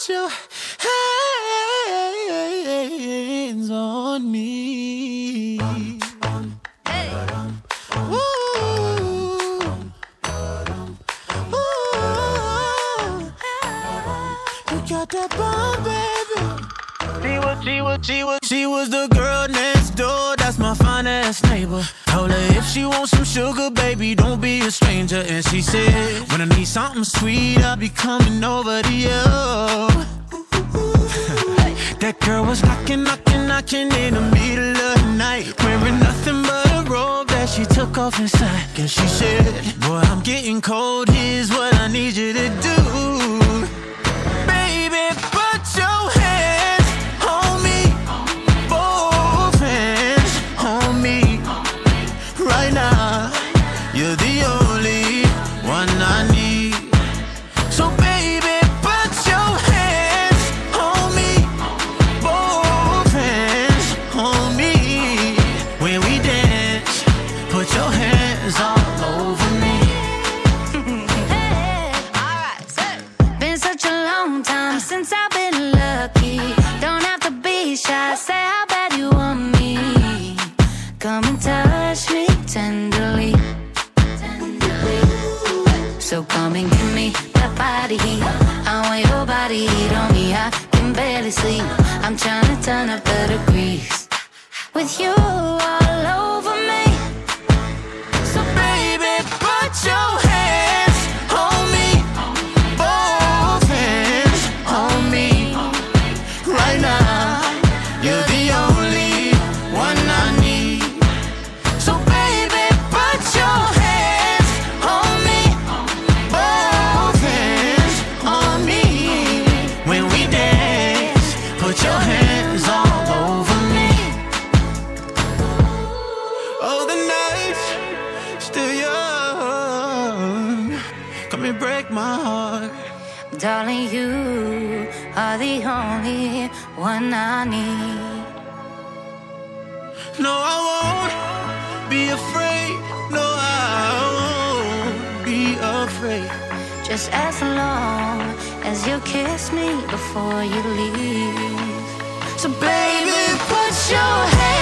put your hands on me. Hey. Ooh. Ooh. You got that bomb, baby. She was the girl next door, that's my fine-ass neighbor. Told her if she wants some sugar, baby, don't be a stranger. And she said, when I need something sweet, I'll be coming over to you. That girl was knocking in the middle of the night, wearing nothing but a robe that she took off inside. And she said, boy, I'm getting cold, here's what I need you to do. Baby, put your hands on me, both hands on me. Right now, you're the only one I need. So baby, put your hands on me, both hands on me. When we dance, put your hands all over me. Hey, alright, been such a long time since I've been lucky. Don't have to be shy, say how bad you want me. Come and touch me tenderly. So come and give me that body heat. I want your body heat on me. I can barely sleep. I'm trying to turn up the degrees with you all over me. So baby, put your hands on me, both hands on me. Right now, you're the only one I need. So baby, put your hands on me, both hands on me. When we dance, put your hands all over me. Oh, the night's still young, come and break my heart. Darling, you are the only one I need. No, I won't be afraid. No, I won't be afraid. Just as long as you kiss me before you leave. So baby, put your hands